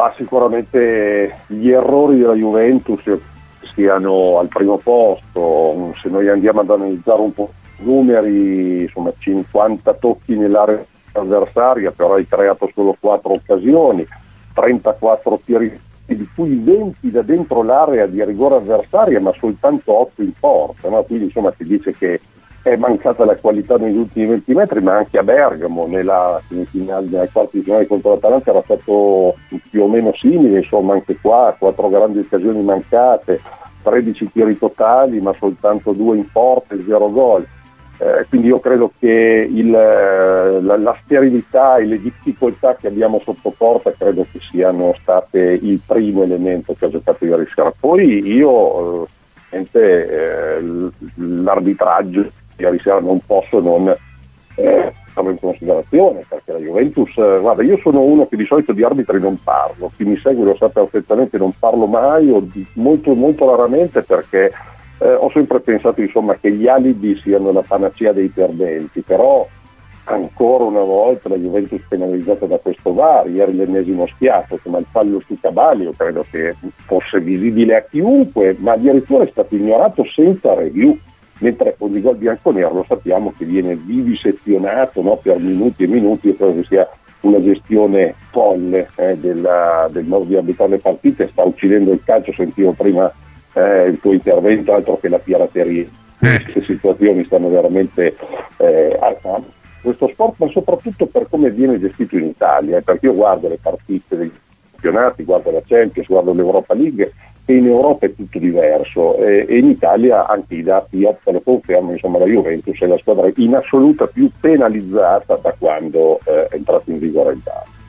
Ma sicuramente gli errori della Juventus siano al primo posto. Se noi andiamo ad analizzare un po' i numeri, insomma 50 tocchi nell'area avversaria, però hai creato solo 4 occasioni, 34 tiri, di cui 20 da dentro l'area di rigore avversaria, ma soltanto 8 in porta, no? Quindi insomma si dice che è mancata la qualità negli ultimi 20 metri, ma anche a Bergamo nella semifinale, nella quarta di finale contro l'Atalanta era stato più o meno simile, insomma anche qua 4 grandi occasioni mancate, 13 tiri totali ma soltanto 2 in porta e 0 gol. Quindi io credo che la sterilità e le difficoltà che abbiamo sotto porta credo che siano state il primo elemento che ha giocato ieri sera. Poi io l'arbitraggio ieri sera non posso non farlo in considerazione, perché la Juventus, guarda, io sono uno che di solito di arbitri non parlo, chi mi segue lo sa perfettamente, non parlo mai o molto molto raramente, perché ho sempre pensato insomma che gli alibi siano la panacea dei perdenti, però ancora una volta la Juventus penalizzata da questo VAR, ieri l'ennesimo schiaffo, insomma il fallo su Cabali io credo che fosse visibile a chiunque, ma addirittura è stato ignorato senza review, mentre con il gol bianconero lo sappiamo che viene vivisezionato, no, per minuti e minuti. Io credo che sia una gestione folle del modo di arbitrare le partite, sta uccidendo il calcio. Sentivo prima il tuo intervento, altro che la pirateria. Queste situazioni stanno veramente questo sport, ma soprattutto per come viene gestito in Italia, perché io guardo le partite dei campionati, guardo la Champions, guardo l'Europa League, e in Europa è tutto diverso, e in Italia anche i dati IOP lo confermano, insomma la Juventus è la squadra in assoluta più penalizzata da quando è entrato in vigore il VAR.